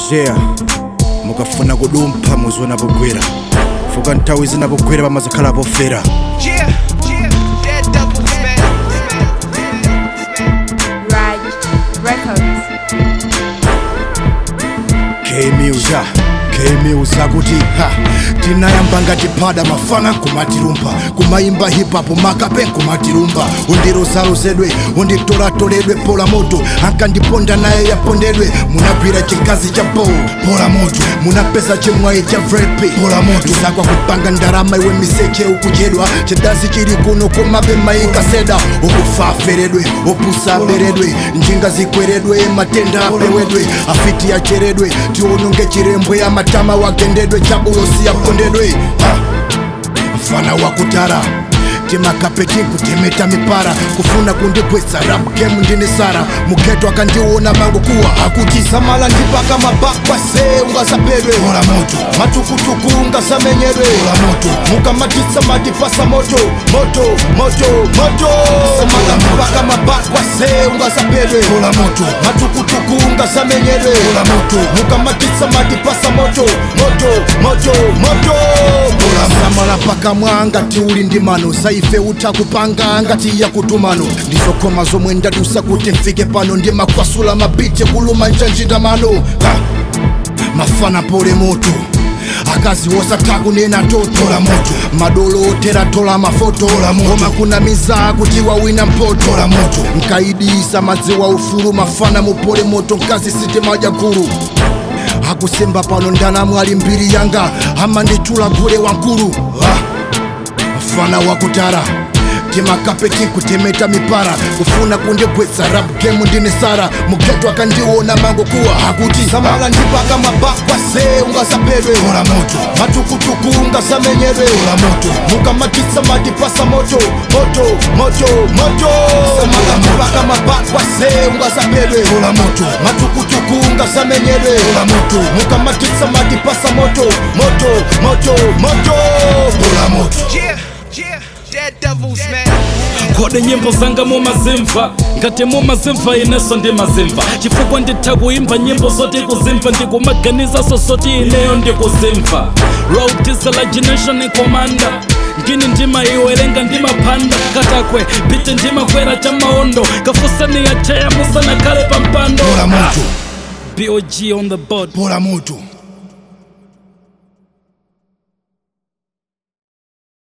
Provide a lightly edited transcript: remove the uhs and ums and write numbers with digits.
Yeah, mukafuna kudumpha muzona bugwira fuka nthawi zina bugwira pamazikhala pofera. Yeah, that doubles, man. Raj Records. K-Music akuti tinayamba ngati pada mafana kumatirumba kumayimba hip hop makape kumatirumba undirozalozedwe unditotoledwe pola moto ankandiponda naye yapondedwe munagwira chikazi cha pola moto munapeza chimwayi cha vrepe pola moto sakwa kupanga ndarama iwe miseche ukuchedwa chidazi chili kuno kumabe mayikaseda ukufa aferedwe opusa aberedwe njinga zikweredwe matenda apewedwe afiti acheredwe tiononge chirembwe ya matama wagendedwe chabulosi yapondedwe mfana wakutara timakapeti kutemeta mipara kufuna kundikwesa rap game ndine sara muketo akandiona mango kuwa akutisamala ndipaka mabakwa se ungazapedwe pola moto matukutuku ungazamenyedwe pola moto mukamatisa matipasa moto samala ndipaka mabakwa se ungazapedwe pola moto matukutuku ungazamenyedwe pola moto mukamatisa matipasa moto pola samala paka mwanga tiuli ndimano ife utakupanga ngati ya kutumano ndizokoma zomwe ndadusa kuti mfike pano ndimakwasula mabite kuluma njanjindamano mafana pole moto akazi wosatakunena totola moto madolo oteratola mafoto ngoma kuna miza kuti wawina mpoto la moto nkaidisa madziwa ufulu mafana mupole moto nkazi sitima jakulu akusemba pano ndanamu ali mbiri yanga amanditula gule wankulu mfana wakutara timakapeti kutemeta mipara kufuna kundigwetsa rap game ndine sara mugeto akandiona mango kuwa akuti samala ndipaka mabakwa se ungazapedwe pola moto matukutuku ungazamenyedwe pola moto mukamatisa matipasa moto samala ndipaka mabakwa se ungazapedwe pola moto matukutuku ungazamenyedwe pola moto mukamatisa matipasa moto pola moto. Yeah, that doubles, man. kode nyimbo zanga mu mazimva ngati mu mazimva ineso ndi mazimva chifukwa nditha kuimba nyimbo zoti kuzimva ndikumaganiza sosoti ineyo ndikuzimva road is a generation commander ngini ndima iwerenga ndimapanda katakwe pite ndimakwera cha maondo kafusani ya cheya musana kale pampando pola moto BOG on the board pola moto